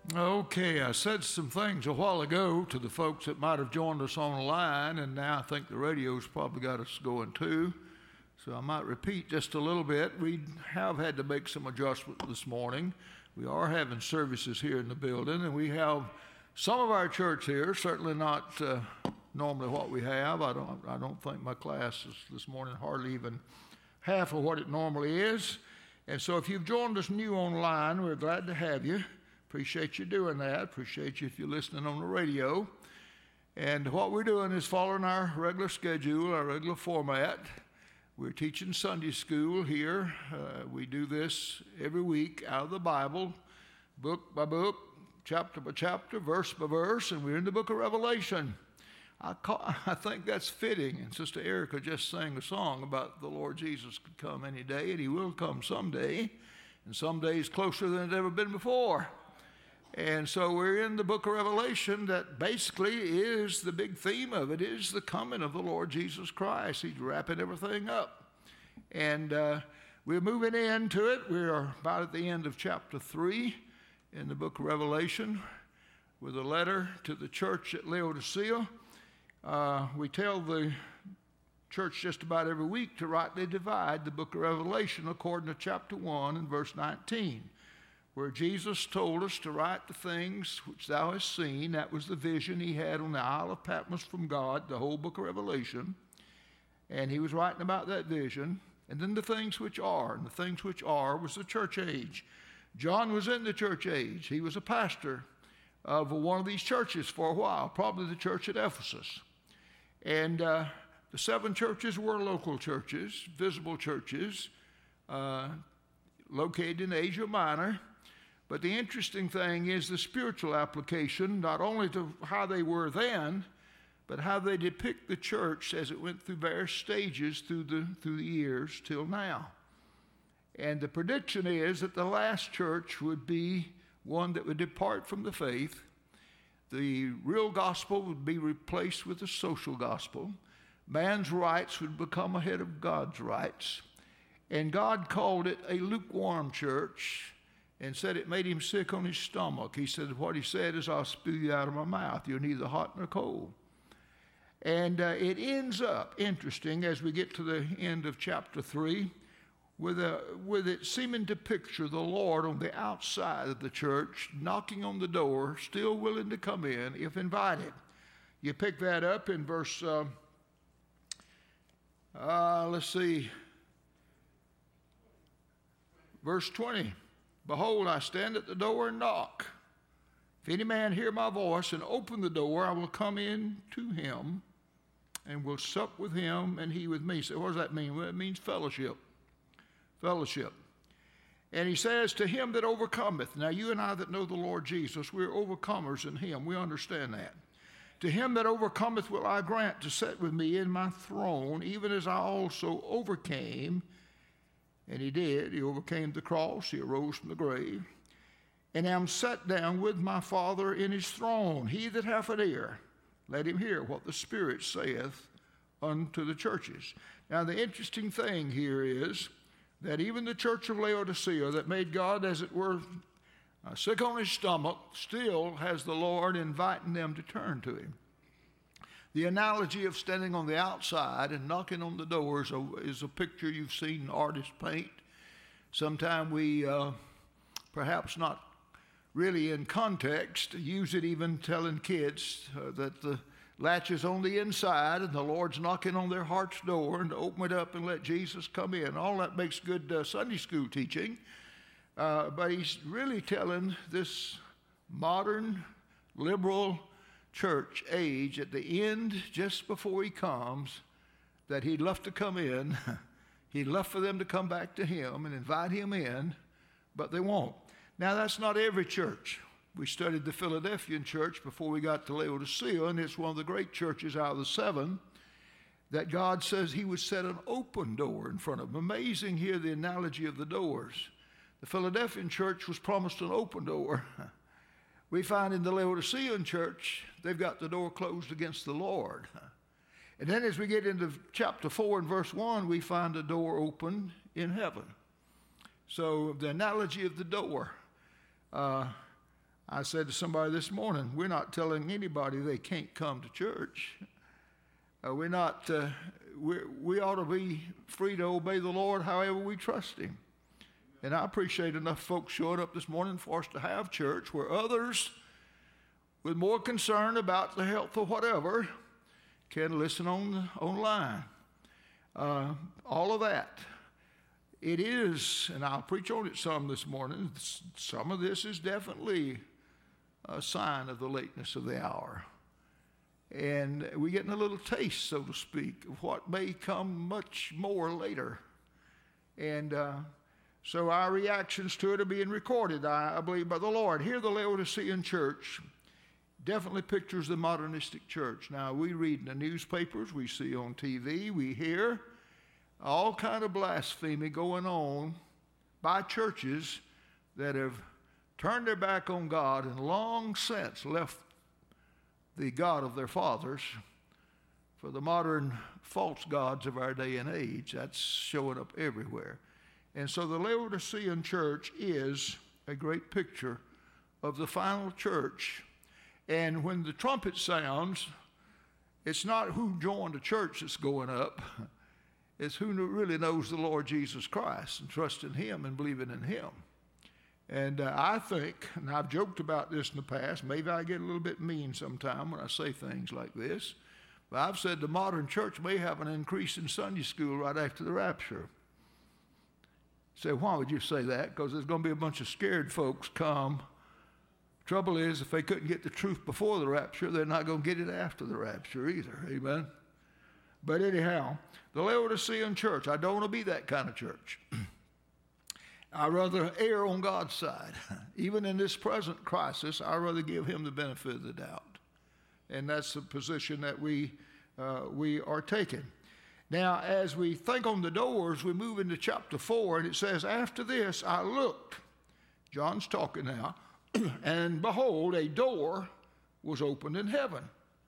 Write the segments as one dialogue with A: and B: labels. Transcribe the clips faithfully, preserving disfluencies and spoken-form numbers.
A: Okay, I said some things a while ago to the folks that might have joined us online, and now I think the radio's probably got us going too. So I might repeat just a little bit. We have had to make some adjustments this morning. We are having services here in the building, and we have some of our church here, certainly not uh, normally what we have. I don't, I don't think my class is this morning hardly even half of what it normally is. And so if you've joined us new online, we're glad to have you. Appreciate you doing that. Appreciate you if you're listening on the radio. And what we're doing is following our regular schedule, our regular format. We're teaching Sunday school here. Uh, we do this every week out of the Bible, book by book, chapter by chapter, verse by verse, and we're in the book of Revelation. I, call, I think that's fitting. And Sister Erica just sang a song about the Lord Jesus could come any day, and he will come someday, and some days closer than it's ever been before. And so we're in the book of Revelation that basically is the big theme of it is the coming of the Lord Jesus Christ. He's wrapping everything up. And uh, we're moving into it. We are about at the end of chapter three in the book of Revelation with a letter to the church at Laodicea. Uh, we tell the church just about every week to rightly divide the book of Revelation according to chapter one and verse nineteen. Where Jesus told us to write the things which thou hast seen. That was the vision he had on the Isle of Patmos from God, the whole book of Revelation. And he was writing about that vision. And then the things which are, and the things which are was the church age. John was in the church age. He was a pastor of one of these churches for a while, probably the church at Ephesus. And uh, the seven churches were local churches, visible churches, uh, located in Asia Minor. But the interesting thing is the spiritual application, not only to how they were then, but how they depict the church as it went through various stages through the, through the years till now. And the prediction is that the last church would be one that would depart from the faith. The real gospel would be replaced with the social gospel. Man's rights would become ahead of God's rights. And God called it a lukewarm church, and said it made him sick on his stomach. He said, what he said is, I'll spew you out of my mouth. You're neither hot nor cold. And uh, it ends up interesting as we get to the end of chapter three, with, a, with it seeming to picture the Lord on the outside of the church, knocking on the door, still willing to come in if invited. You pick that up in verse, uh, uh, let's see, verse twenty. Behold, I stand at the door and knock. If any man hear my voice and open the door, I will come in to him and will sup with him and he with me. So what does that mean? Well, it means fellowship. Fellowship. And he says, to him that overcometh. Now, you and I that know the Lord Jesus, we're overcomers in him. We understand that. To him that overcometh will I grant to sit with me in my throne, even as I also overcame. And he did. He overcame the cross. He arose from the grave. And am set down with my Father in his throne. He that hath an ear, let him hear what the Spirit saith unto the churches. Now, the interesting thing here is that even the church of Laodicea that made God, as it were, uh, sick on his stomach, still has the Lord inviting them to turn to him. The analogy of standing on the outside and knocking on the door is a, is a picture you've seen artists paint. Sometimes we, uh, perhaps not really in context, use it even telling kids uh, that the latch is on the inside and the Lord's knocking on their heart's door and to open it up and let Jesus come in. All that makes good uh, Sunday school teaching. Uh, but he's really telling this modern, liberal church age at the end, just before he comes, that he'd love to come in. He'd love for them to come back to him and invite him in, but they won't. Now, that's not every church. We studied the Philadelphian church before we got to Laodicea, and it's one of the great churches out of the seven that God says he would set an open door in front of them. Amazing here, the analogy of the doors. The Philadelphian church was promised an open door. We find in the Laodicean church, they've got the door closed against the Lord. And then as we get into chapter four and verse one, we find a door open in heaven. So the analogy of the door, uh, I said to somebody this morning, we're not telling anybody they can't come to church. Uh, we're not, uh, we're, we ought to be free to obey the Lord however we trust him. And I appreciate enough folks showing up this morning for us to have church where others with more concern about the health or whatever can listen on online. Uh, all of that. It is, and I'll preach on it some this morning, some of this is definitely a sign of the lateness of the hour. And we're getting a little taste, so to speak, of what may come much more later. And uh, so our reactions to it are being recorded, I, I believe, by the Lord. Here, the Laodicean church definitely pictures the modernistic church. Now, we read in the newspapers, we see on T V, we hear all kind of blasphemy going on by churches that have turned their back on God and long since left the God of their fathers for the modern false gods of our day and age. That's showing up everywhere. And so the Laodicean church is a great picture of the final church. And when the trumpet sounds, it's not who joined the church that's going up. It's who really knows the Lord Jesus Christ and trusting him and believing in him. And uh, I think, and I've joked about this in the past, maybe I get a little bit mean sometime when I say things like this, but I've said the modern church may have an increase in Sunday school right after the rapture. Say, why would you say that? Because there's going to be a bunch of scared folks come. Trouble is, if they couldn't get the truth before the rapture, they're not going to get it after the rapture either. Amen? But anyhow, the Laodicean church, I don't want to be that kind of church. I'd rather err on God's side. Even in this present crisis, I'd rather give him the benefit of the doubt. And that's the position that we, uh, we are taking. Now, as we think on the doors, we move into chapter four, and it says, after this I looked. John's talking now. And behold, a door was opened in heaven.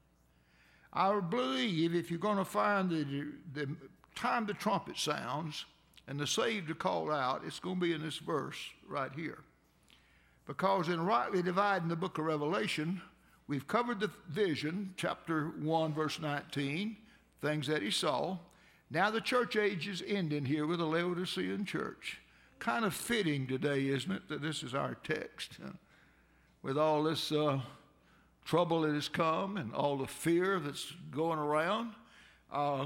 A: I believe if you're going to find the, the time the trumpet sounds and the saved are called out, it's going to be in this verse right here. Because in rightly dividing the book of Revelation, we've covered the vision, chapter one, verse nineteen, things that he saw. Now the church age is ending here with the Laodicean church. Kind of fitting today, isn't it, that this is our text? With all this uh, trouble that has come and all the fear that's going around. Uh,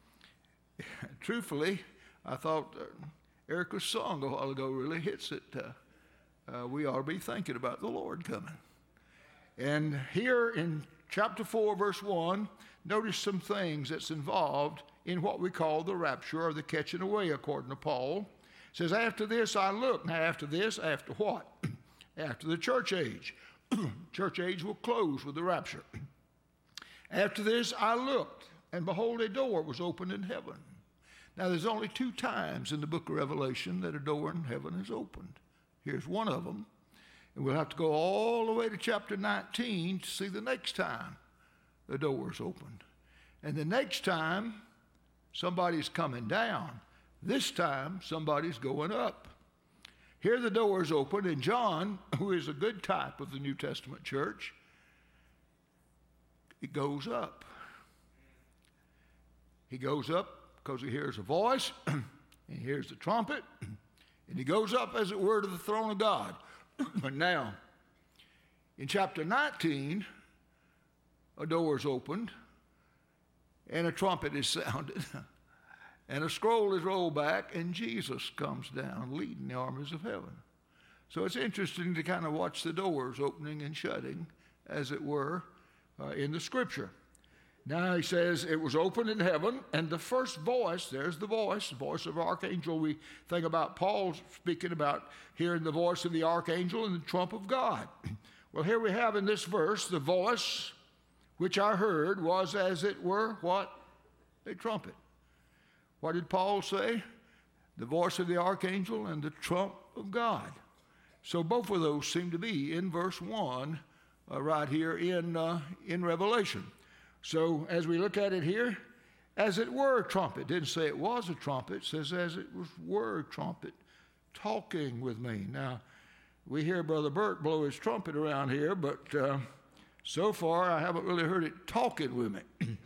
A: truthfully, I thought uh, Erica's song a while ago really hits it. Uh, uh, we ought to be thinking about the Lord coming. And here in chapter four, verse one, notice some things that's involved in what we call the rapture or the catching away, according to Paul. It says, after this I looked. Now, after this, after what? After the church age. Church age will close with the rapture. After this I looked, and behold, a door was opened in heaven. Now, there's only two times in the book of Revelation that a door in heaven is opened. Here's one of them. And we'll have to go all the way to chapter nineteen to see the next time the door is opened. And the next time, somebody's coming down. This time, somebody's going up. Here the door is open, and John, who is a good type of the New Testament church, he goes up. He goes up because he hears a voice, and he hears the trumpet, and he goes up, as it were, to the throne of God. But now, in chapter nineteen, a door is opened, and a trumpet is sounded, and a scroll is rolled back, and Jesus comes down leading the armies of heaven. So it's interesting to kind of watch the doors opening and shutting, as it were, uh, in the Scripture. Now he says it was opened in heaven, and the first voice, there's the voice, the voice of the archangel. We think about Paul speaking about hearing the voice of the archangel and the trump of God. Well, here we have in this verse, the voice which I heard was as it were, what? A trumpet. What did Paul say? The voice of the archangel and the trump of God. So both of those seem to be in verse one uh, right here in, uh, in Revelation. So as we look at it here, as it were a trumpet. It didn't say it was a trumpet. It says as it was were a trumpet talking with me. Now, We hear Brother Bert blow his trumpet around here, but uh, so far I haven't really heard it talking with me.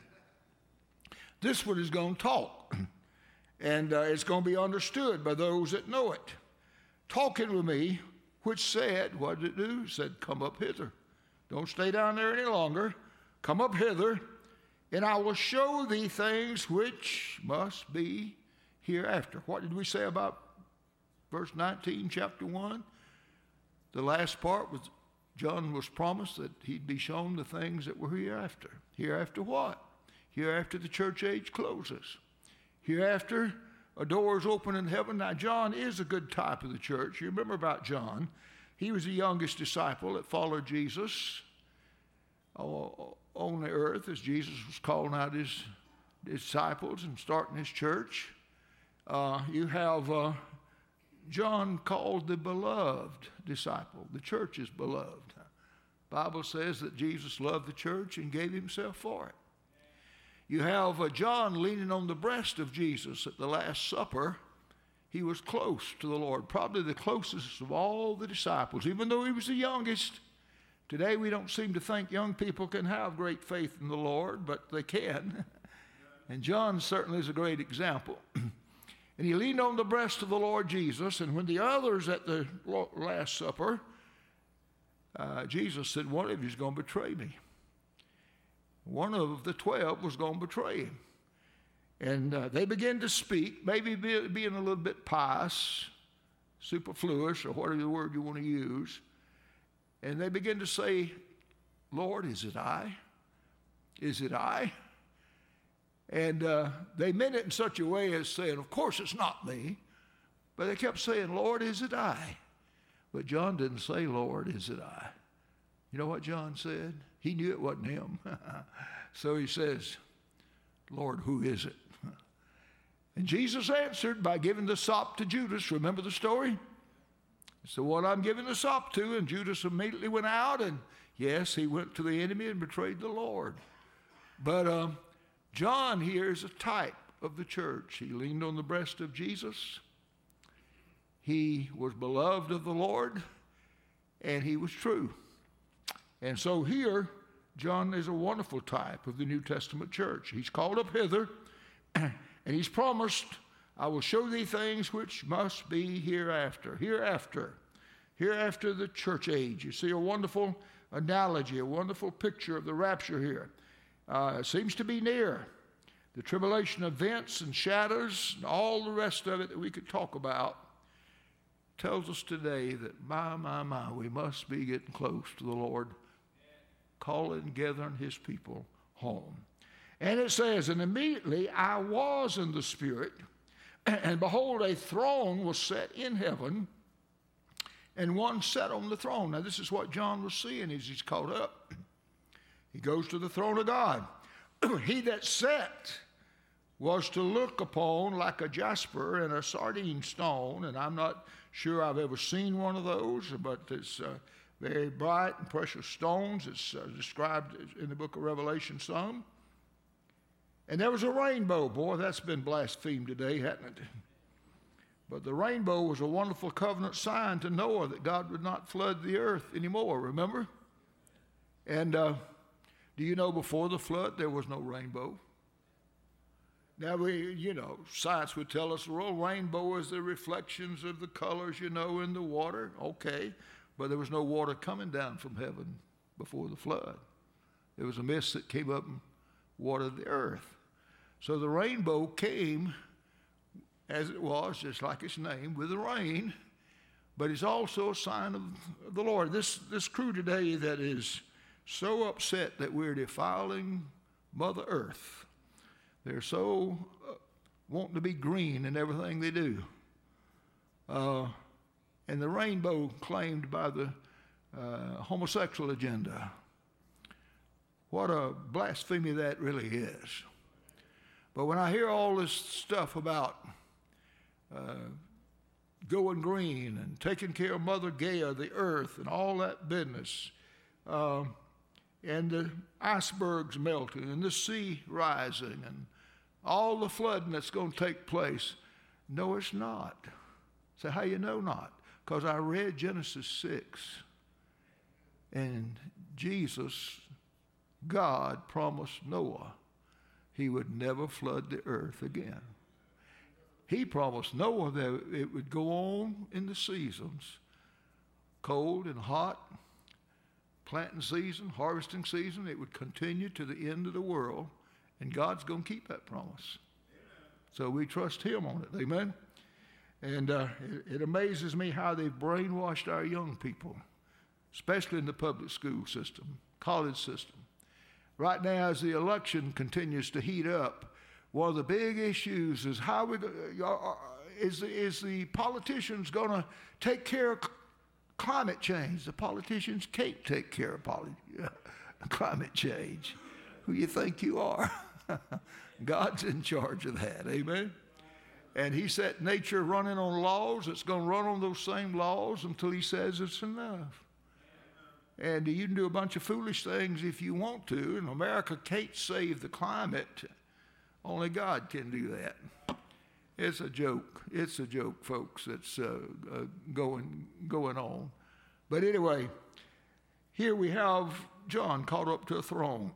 A: This one is going to talk, and uh, it's going to be understood by those that know it. Talking with me, which said, what did it do? It said, come up hither. Don't stay down there any longer. Come up hither, and I will show thee things which must be hereafter. What did we say about verse nineteen, chapter one? The last part was John was promised that he'd be shown the things that were hereafter. Hereafter what? Hereafter the church age closes. Hereafter a door is open in heaven. Now, John is a good type of the church. You remember about John. He was the youngest disciple that followed Jesus on the earth as Jesus was calling out his disciples and starting his church. Uh, you have uh, John called the beloved disciple. The church is beloved. The Bible says that Jesus loved the church and gave himself for it. You have uh, John leaning on the breast of Jesus at the Last Supper. He was close to the Lord, probably the closest of all the disciples, even though he was the youngest. Today we don't seem to think young people can have great faith in the Lord, but they can. And John certainly is a great example. And he leaned on the breast of the Lord Jesus, and when the others at the Last Supper, uh, Jesus said, one of you is going to betray me. One of the twelve was going to betray him. And uh, they began to speak, maybe be, being a little bit pious, superfluous, or whatever the word you want to use. And they began to say, Lord, is it I? Is it I? And uh, they meant it in such a way as saying, of course it's not me. But they kept saying, Lord, is it I? But John didn't say, Lord, is it I? You know what John said? He knew it wasn't him. So he says, Lord, who is it? And Jesus answered by giving the sop to Judas. Remember the story? It's the one I'm giving the sop to. And Judas immediately went out, and yes, he went to the enemy and betrayed the Lord. But um, John here is a type of the church. He leaned on the breast of Jesus. He was beloved of the Lord, and he was true. And so here, John is a wonderful type of the New Testament church. He's called up hither, and he's promised, I will show thee things which must be hereafter. Hereafter. Hereafter the church age. You see a wonderful analogy, a wonderful picture of the rapture here. Uh, it seems to be near. The tribulation events and shadows and all the rest of it that we could talk about tells us today that, my, my, my, we must be getting close to the Lord, calling and gathering his people home. And it says, and immediately I was in the Spirit, and behold, a throne was set in heaven, and one sat on the throne. Now, this is what John was seeing as he's caught up. He goes to the throne of God. He that sat was to look upon like a jasper and a sardine stone, and I'm not sure I've ever seen one of those, but it's uh, very bright and precious stones. It's uh, described in the book of Revelation some. And there was a rainbow. Boy, that's been blasphemed today, hasn't it? But the rainbow was a wonderful covenant sign to Noah that God would not flood the earth anymore, remember? And uh, do you know before the flood there was no rainbow? Now, we, you know, science would tell us, well, rainbow is the reflections of the colors, you know, in the water. Okay, but there was no water coming down from heaven before the flood. There was a mist that came up and watered the earth. So the rainbow came, as it was, just like its name, with the rain, but it's also a sign of, of the Lord. This, this crew today that is so upset that we're defiling Mother Earth, they're so uh, wanting to be green in everything they do. Uh, and the rainbow claimed by the uh, homosexual agenda. What a blasphemy that really is. But when I hear all this stuff about uh, going green and taking care of Mother Gaia, the earth, and all that business, uh, and the icebergs melting and the sea rising and all the flooding that's going to take place. No, it's not. So how you know not? Because I read Genesis six, and Jesus, God, promised Noah he would never flood the earth again. He promised Noah that it would go on in the seasons, cold and hot, planting season, harvesting season. It would continue to the end of the world, and God's going to keep that promise. So we trust him on it. Amen? And uh, it, it amazes me how they've brainwashed our young people, especially in the public school system, college system. Right now, as the election continues to heat up, one of the big issues is how we uh, is, is the politicians going to take care of climate change? The politicians can't take care of poly, uh, climate change. Who you think you are? God's in charge of that, amen? And he set nature running on laws. It's going to run on those same laws until he says it's enough. And you can do a bunch of foolish things if you want to, and America can't save the climate. Only God can do that. It's a joke. It's a joke, folks, that's uh, uh, going, going on. But anyway, here we have John caught up to a throne.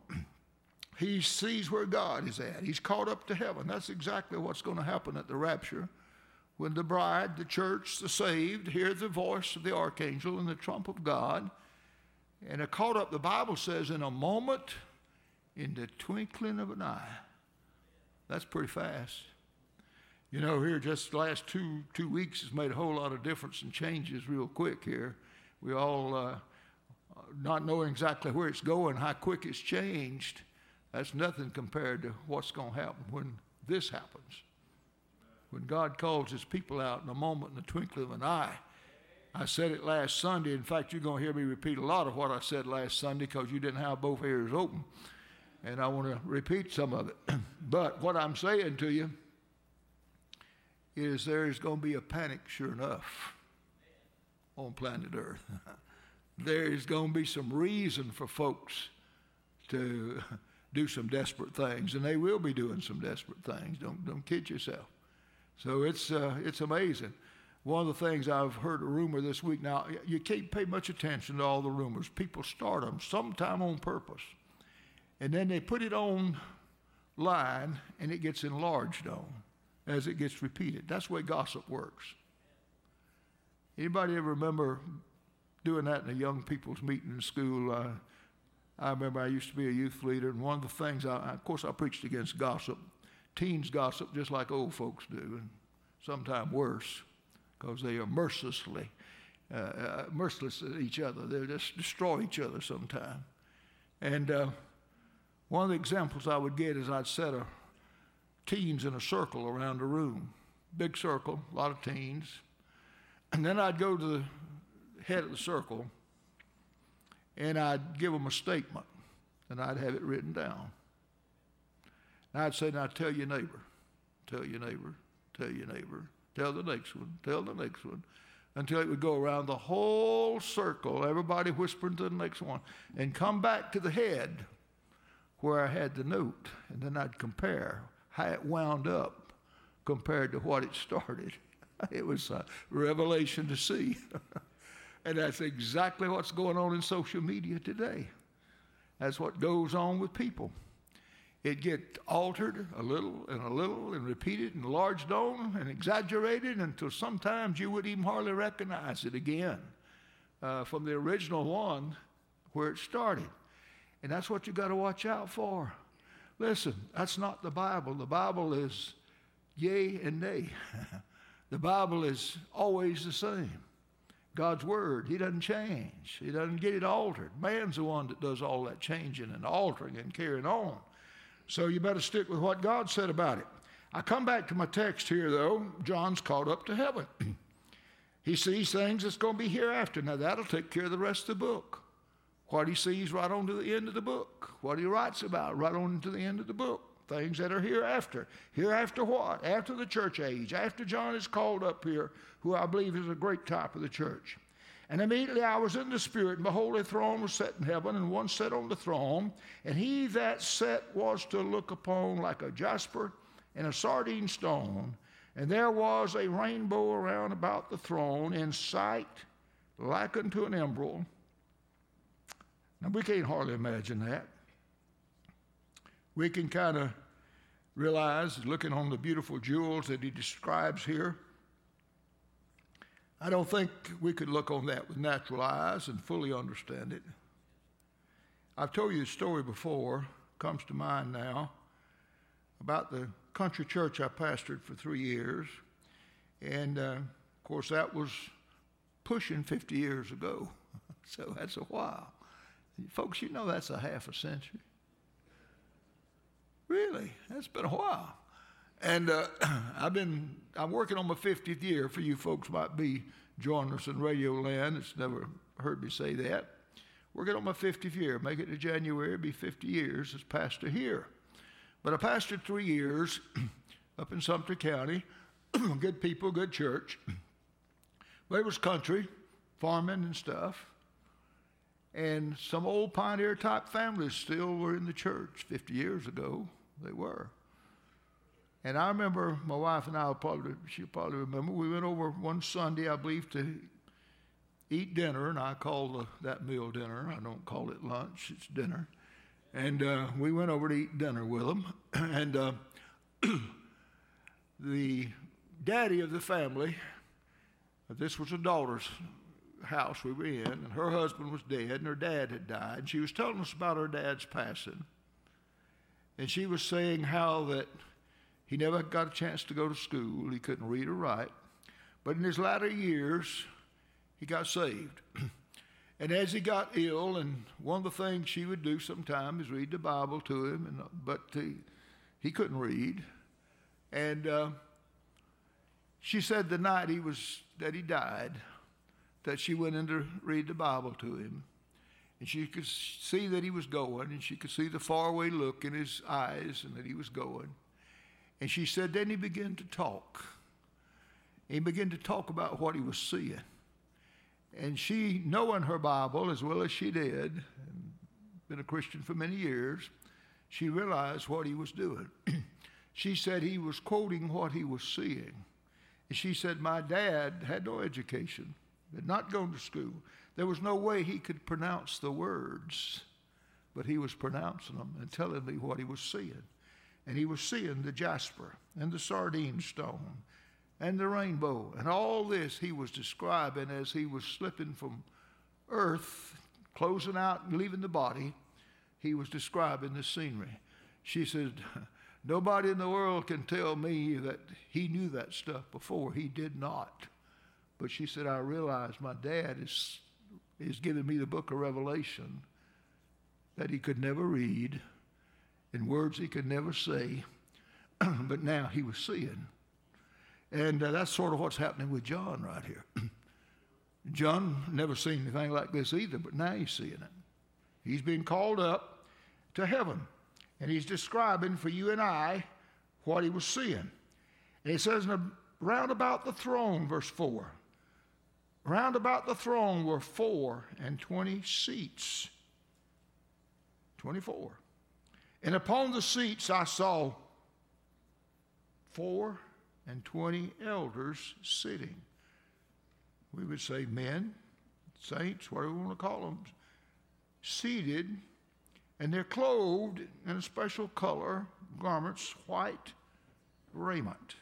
A: He sees where God is at. He's caught up to heaven. That's exactly what's going to happen at the rapture. When the bride, the church, the saved, hear the voice of the archangel and the trump of God, and are caught up, the Bible says, in a moment, in the twinkling of an eye. That's pretty fast. You know, here just the last two two weeks has made a whole lot of difference and changes real quick here. We all, uh, not knowing exactly where it's going, how quick it's changed, that's nothing compared to what's going to happen when this happens. When God calls his people out in a moment, in the twinkling of an eye. I said it last Sunday. In fact, you're going to hear me repeat a lot of what I said last Sunday because you didn't have both ears open. And I want to repeat some of it. But what I'm saying to you is there is going to be a panic, sure enough, on planet Earth. There is going to be some reason for folks to do some desperate things, and they will be doing some desperate things. Don't don't kid yourself. So it's uh, it's amazing. One of the things I've heard a rumor this week. Now, you can't pay much attention to all the rumors. People start them sometime on purpose, and then they put it on line, and it gets enlarged on as it gets repeated. That's the way gossip works. Anybody ever remember doing that in a young people's meeting in school? Uh, I remember I used to be a youth leader, and one of the things, I, of course, I preached against gossip. Teens gossip just like old folks do, and sometimes worse, because they are mercilessly, uh, uh, merciless at each other. They just destroy each other sometimes. And uh, one of the examples I would get is I'd set a teens in a circle around the room, big circle, a lot of teens, and then I'd go to the head of the circle, and I'd give them a statement, and I'd have it written down. And I'd say, now tell your neighbor, tell your neighbor, tell your neighbor, tell the next one, tell the next one, until it would go around the whole circle, everybody whispering to the next one, and come back to the head where I had the note, and then I'd compare how it wound up compared to what it started. It was a revelation to see. And that's exactly what's going on in social media today. That's what goes on with people. It gets altered a little and a little and repeated and enlarged on and exaggerated until sometimes you would even hardly recognize it again uh, from the original one where it started. And that's what you got to watch out for. Listen, that's not the Bible. The Bible is yea and nay. The Bible is always the same. God's word, he doesn't change. He doesn't get it altered. Man's the one that does all that changing and altering and carrying on. So you better stick with what God said about it. I come back to my text here, though. John's caught up to heaven. He sees things that's going to be hereafter. Now, that'll take care of the rest of the book. What he sees right on to the end of the book. What he writes about right on to the end of the book. Things that are hereafter. Hereafter what? After the church age. After John is called up here, who I believe is a great type of the church. And immediately I was in the Spirit, and behold, a throne was set in heaven, and one sat on the throne. And he that sat was to look upon like a jasper and a sardine stone. And there was a rainbow around about the throne, in sight like unto an emerald. Now, we can't hardly imagine that. We can kind of realize, looking on the beautiful jewels that he describes here, I don't think we could look on that with natural eyes and fully understand it. I've told you the story before, comes to mind now, about the country church I pastored for three years. And, uh, of course, that was pushing fifty years ago. So that's a while. Folks, you know that's a half a century. Really, that's been a while. And uh, I've been, I'm working on my fiftieth year. For you folks might be joining us in Radio Land. It's never heard me say that. Working on my fiftieth year. Make it to January, it'll be fifty years as pastor here. But I pastored three years up in Sumter County. Good people, good church. But it was country, farming and stuff. And some old pioneer type families still were in the church. fifty years ago, they were. And I remember my wife and I, will probably, she'll probably remember, we went over one Sunday, I believe, to eat dinner, and I call the, that meal dinner. I don't call it lunch, it's dinner. And uh, we went over to eat dinner with them. And uh, the daddy of the family, this was a daughter's house we were in, and her husband was dead, and her dad had died. And she was telling us about her dad's passing. And she was saying how that he never got a chance to go to school. He couldn't read or write. But in his latter years, he got saved. And as he got ill, and one of the things she would do sometimes is read the Bible to him, and, but he, he couldn't read. And uh, she said the night he was that he died, that she went in to read the Bible to him, and she could see that he was going, and she could see the faraway look in his eyes, and that he was going. And she said, then he began to talk. He began to talk about what he was seeing. And she, knowing her Bible as well as she did, and been a Christian for many years, she realized what he was doing. She said he was quoting what he was seeing. And she said, my dad had no education, had not gone to school. There was no way he could pronounce the words, but he was pronouncing them and telling me what he was seeing. And he was seeing the jasper and the sardine stone and the rainbow. And all this he was describing as he was slipping from earth, closing out and leaving the body. He was describing the scenery. She said, nobody in the world can tell me that he knew that stuff before. He did not. But she said, I realized my dad is, is giving me the book of Revelation that he could never read, in words he could never say, but now he was seeing. And uh, that's sort of what's happening with John right here. John never seen anything like this either, but now he's seeing it. He's being called up to heaven, and he's describing for you and I what he was seeing. And he says, round about the throne, verse four, round about the throne were four and twenty seats. twenty-four. And upon the seats I saw four and twenty elders sitting. We would say men, saints, whatever we want to call them, seated, and they're clothed in a special color, garments, white raiment.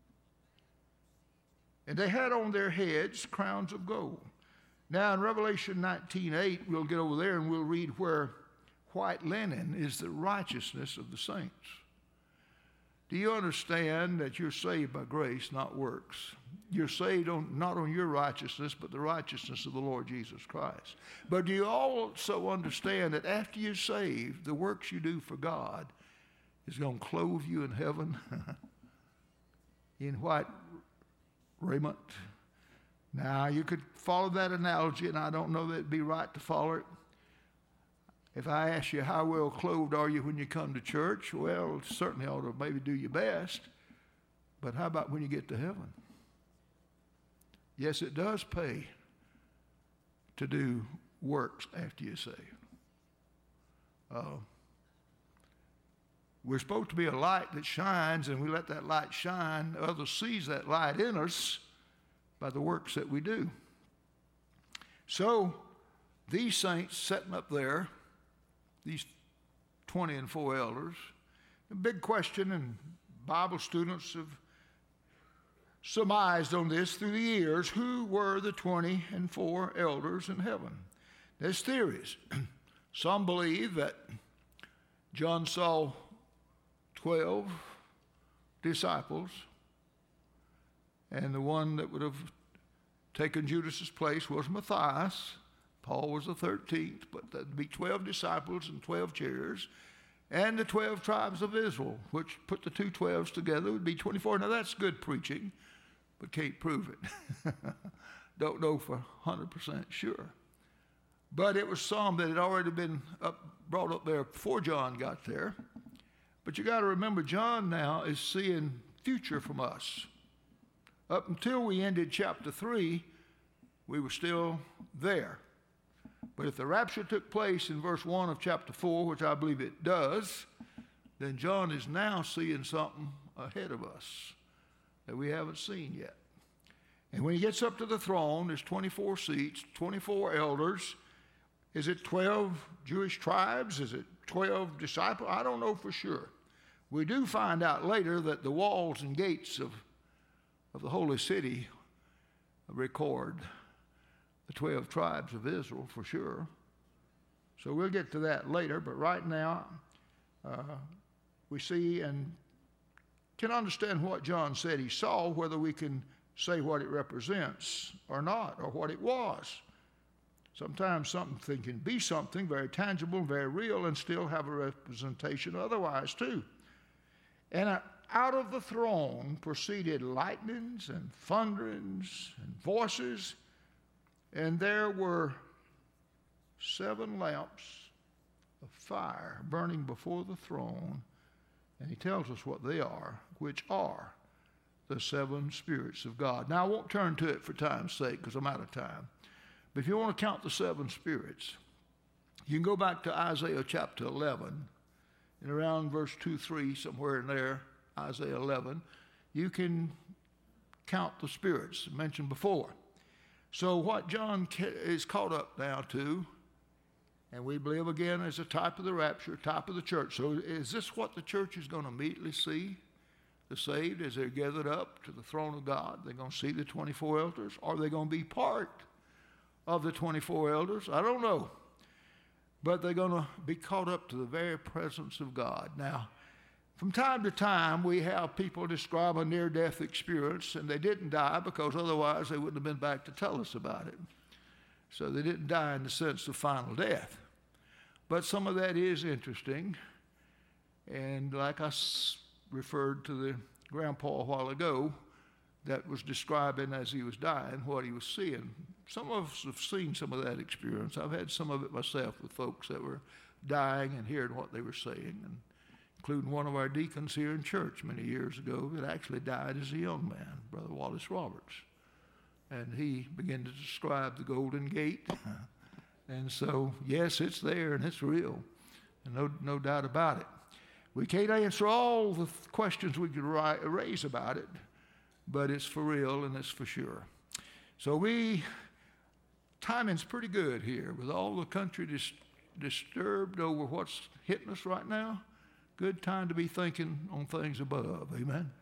A: And they had on their heads crowns of gold. Now in Revelation nineteen eight, we'll get over there and we'll read where white linen is the righteousness of the saints. Do you understand that you're saved by grace, not works? You're saved on, not on your righteousness, but the righteousness of the Lord Jesus Christ. But do you also understand that after you're saved, the works you do for God is going to clothe you in heaven in white raiment? Now, you could follow that analogy, and I don't know that it'd be right to follow it. If I ask you, how well clothed are you when you come to church? Well, certainly ought to maybe do your best. But how about when you get to heaven? Yes, it does pay to do works after you're saved. Uh, we're supposed to be a light that shines, and we let that light shine. Others sees that light in us by the works that we do. So these saints sitting up there, these twenty and four elders, a big question, and Bible students have surmised on this through the years, who were the twenty and four elders in heaven? There's theories. Some believe that John saw twelve disciples, and the one that would have taken Judas's place was Matthias. Paul was the thirteenth, but there'd be twelve disciples and twelve chairs, and the twelve tribes of Israel, which put the two twelves together would be twenty-four. Now that's good preaching, but can't prove it. Don't know for one hundred percent sure. But it was some that had already been up, brought up there before John got there. But you got to remember, John now is seeing future from us. Up until we ended chapter three, we were still there. But if the rapture took place in verse one of chapter four, which I believe it does, then John is now seeing something ahead of us that we haven't seen yet. And when he gets up to the throne, there's twenty-four seats, twenty-four elders. Is it twelve Jewish tribes? Is it twelve disciples? I don't know for sure. We do find out later that the walls and gates of, of the holy city record the twelve tribes of Israel for sure. So we'll get to that later, but right now uh, we see and can understand what John said he saw, whether we can say what it represents or not, or what it was. Sometimes something can be something very tangible, very real, and still have a representation otherwise too. And uh, out of the throne proceeded lightnings and thunderings and voices, and there were seven lamps of fire burning before the throne, and he tells us what they are, which are the seven spirits of God. Now, I won't turn to it for time's sake because I'm out of time. But if you want to count the seven spirits, you can go back to Isaiah chapter eleven, and around verse two, three, somewhere in there, Isaiah eleven, you can count the spirits mentioned before. So what John is caught up now to, and we believe again as a type of the rapture, type of the church. So is this what the church is going to immediately see? The saved as they're gathered up to the throne of God, they're going to see the twenty-four elders? Or are they going to be part of the twenty-four elders? I don't know. But they're going to be caught up to the very presence of God. Now, from time to time, we have people describe a near-death experience, and they didn't die because otherwise they wouldn't have been back to tell us about it. So they didn't die in the sense of final death. But some of that is interesting. And like I s- referred to the grandpa a while ago, that was describing as he was dying what he was seeing. Some of us have seen some of that experience. I've had some of it myself with folks that were dying and hearing what they were saying, and including one of our deacons here in church many years ago that actually died as a young man, Brother Wallace Roberts. And he began to describe the Golden Gate. And so, yes, it's there and it's real, and no, no doubt about it. We can't answer all the questions we could ri- raise about it, but it's for real and it's for sure. So we, timing's pretty good here with all the country dis- disturbed over what's hitting us right now. Good time to be thinking on things above. Amen.